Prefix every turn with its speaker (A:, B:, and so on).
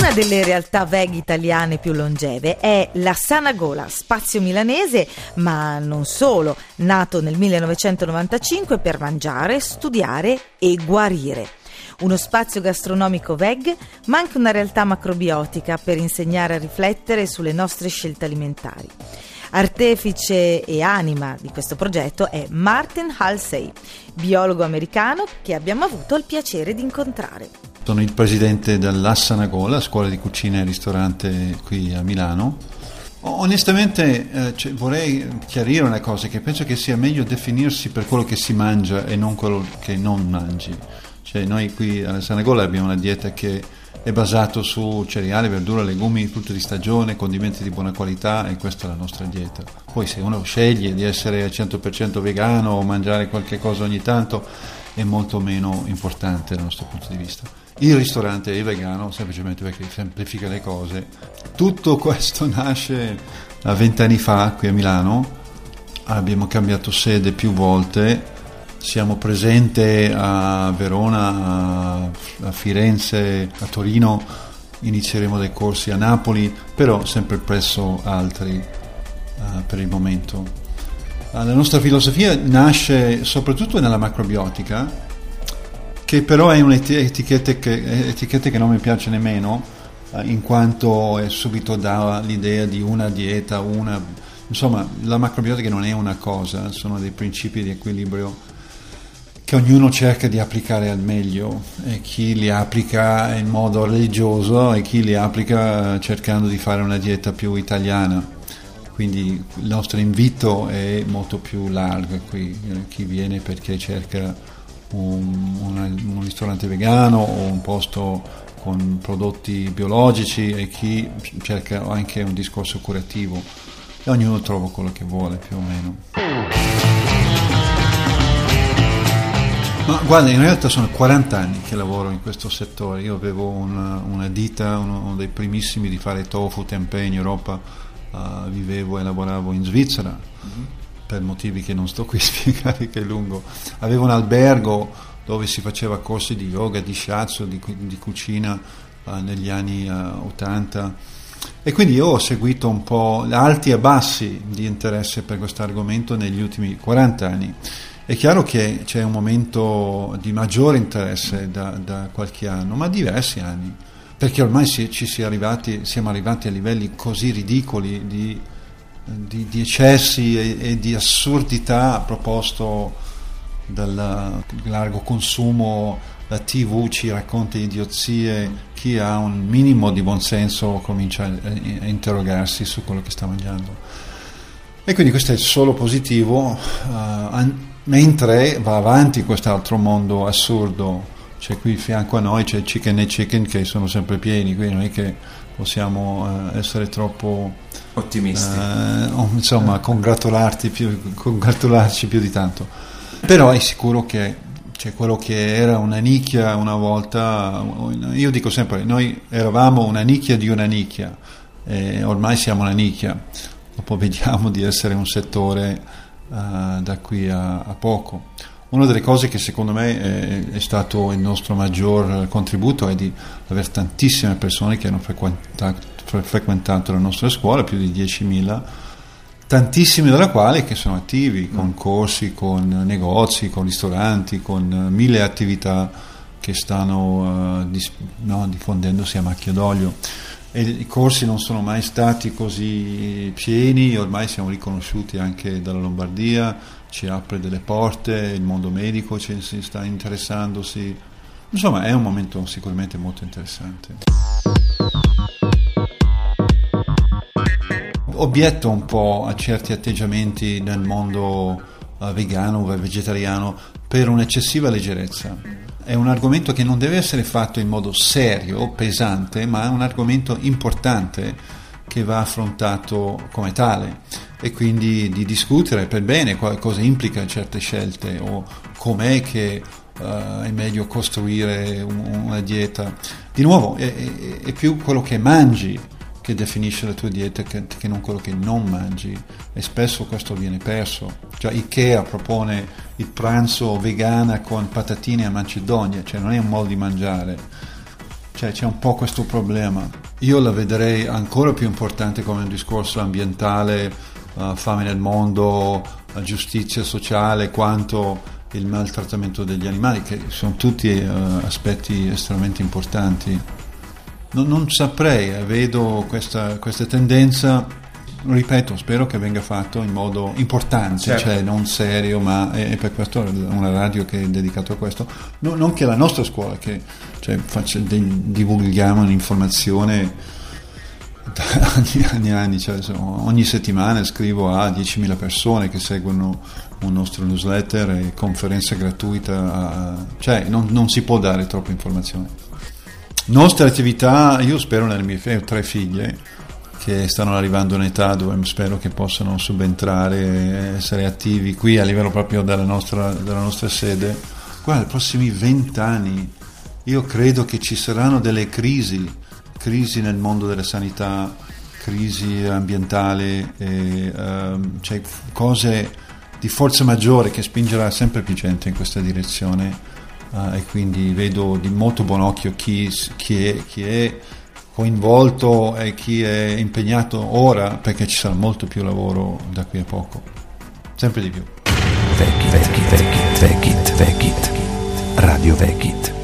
A: Una delle realtà veg italiane più longeve è la Sana Gola, spazio milanese, ma non solo, nato nel 1995 per mangiare, studiare e guarire. Uno spazio gastronomico veg, ma anche una realtà macrobiotica per insegnare a riflettere sulle nostre scelte alimentari. Artefice e anima di questo progetto è Martin Halsey, biologo americano che abbiamo avuto il piacere di incontrare.
B: Sono il presidente della Sana Gola, scuola di cucina e ristorante qui a Milano. Onestamente vorrei chiarire una cosa, che penso che sia meglio definirsi per quello che si mangia e non quello che non mangi. Cioè, noi qui alla Sana Gola abbiamo una dieta che è basata su cereali, verdure, legumi, frutta di stagione, condimenti di buona qualità, e questa è la nostra dieta. Poi se uno sceglie di essere al 100% vegano o mangiare qualche cosa ogni tanto è molto meno importante dal nostro punto di vista. Il ristorante è vegano semplicemente perché semplifica le cose. Tutto questo nasce 20 anni fa qui a Milano. Abbiamo cambiato sede più volte, siamo presenti a Verona, a Firenze, a Torino, inizieremo dei corsi a Napoli, però sempre presso altri per il momento. La nostra filosofia nasce soprattutto nella macrobiotica, che però è un'etichetta che non mi piace nemmeno, in quanto è subito dà l'idea di una dieta, insomma la macrobiotica non è una cosa, sono dei principi di equilibrio che ognuno cerca di applicare al meglio, e chi li applica in modo religioso e chi li applica cercando di fare una dieta più italiana. Quindi il nostro invito è molto più largo qui, chi viene perché cerca un ristorante vegano o un posto con prodotti biologici, e chi cerca anche un discorso curativo, e ognuno trova quello che vuole più o meno. Ma guarda, in realtà sono 40 anni che lavoro in questo settore. Io avevo una ditta, uno dei primissimi di fare tofu, tempeh in Europa, vivevo e lavoravo in Svizzera. Per motivi che non sto qui a spiegare, che è lungo. Avevo un albergo dove si faceva corsi di yoga, di shiatsu, di cucina negli anni 80, e quindi io ho seguito un po' alti e bassi di interesse per questo argomento negli ultimi 40 anni. È chiaro che c'è un momento di maggiore interesse da qualche anno, ma diversi anni, perché ormai siamo arrivati a livelli così ridicoli di eccessi e di assurdità proposto dal largo consumo. La TV ci racconta idiozie, chi ha un minimo di buonsenso comincia a interrogarsi su quello che sta mangiando, e quindi questo è solo positivo, mentre va avanti quest'altro mondo assurdo. C'è qui fianco a noi c'è Chicken e Chicken, che sono sempre pieni, quindi non è che possiamo essere troppo
C: ottimisti,
B: insomma congratularci più di tanto. Però è sicuro che c'è quello che era una nicchia una volta. Io dico sempre, noi eravamo una nicchia di una nicchia, e ormai siamo una nicchia. Dopo vediamo di essere un settore da qui a poco. Una delle cose che secondo me è stato il nostro maggior contributo è di avere tantissime persone che hanno frequentato la nostra scuola, più di 10.000, tantissimi della quali che sono attivi con corsi, con negozi, con ristoranti, con 1000 attività che stanno diffondendosi a macchia d'olio. E i corsi non sono mai stati così pieni, ormai siamo riconosciuti anche dalla Lombardia, ci apre delle porte, il mondo medico si sta interessandosi, insomma è un momento sicuramente molto interessante. Obietto un po' a certi atteggiamenti nel mondo vegano o vegetariano per un'eccessiva leggerezza. È un argomento che non deve essere fatto in modo serio, pesante, ma è un argomento importante che va affrontato come tale, e quindi di discutere per bene cosa implica certe scelte, o com'è che è meglio costruire una dieta. Di nuovo è più quello che mangi che definisce la tua dieta che non quello che non mangi, e spesso questo viene perso. Cioè Ikea propone il pranzo vegana con patatine a Macedonia, cioè non è un modo di mangiare, Cioè, c'è un po' questo problema. Io la vedrei ancora più importante come un discorso ambientale, fame nel mondo, giustizia sociale, quanto il maltrattamento degli animali, che sono tutti aspetti estremamente importanti. Non saprei, vedo questa tendenza, ripeto, spero che venga fatto in modo importante, certo. Cioè non serio, ma è per questo una radio che è dedicata a questo. Non che la nostra scuola, che cioè, divulghiamo un'informazione da anni, cioè, ogni settimana scrivo a 10.000 persone che seguono un nostro newsletter e conferenza gratuita, cioè non si può dare troppa informazione. Nostra attività, io spero nelle mie 3 figlie che stanno arrivando in un'età dove spero che possano subentrare e essere attivi qui a livello proprio della nostra sede. Guarda, nei prossimi 20 anni io credo che ci saranno delle crisi nel mondo della sanità, crisi ambientale, cioè cose di forza maggiore che spingerà sempre più gente in questa direzione, e quindi vedo di molto buon occhio chi è coinvolto e chi è impegnato ora, perché ci sarà molto più lavoro da qui a poco, sempre di più.
C: Vekit, Radio Vekit.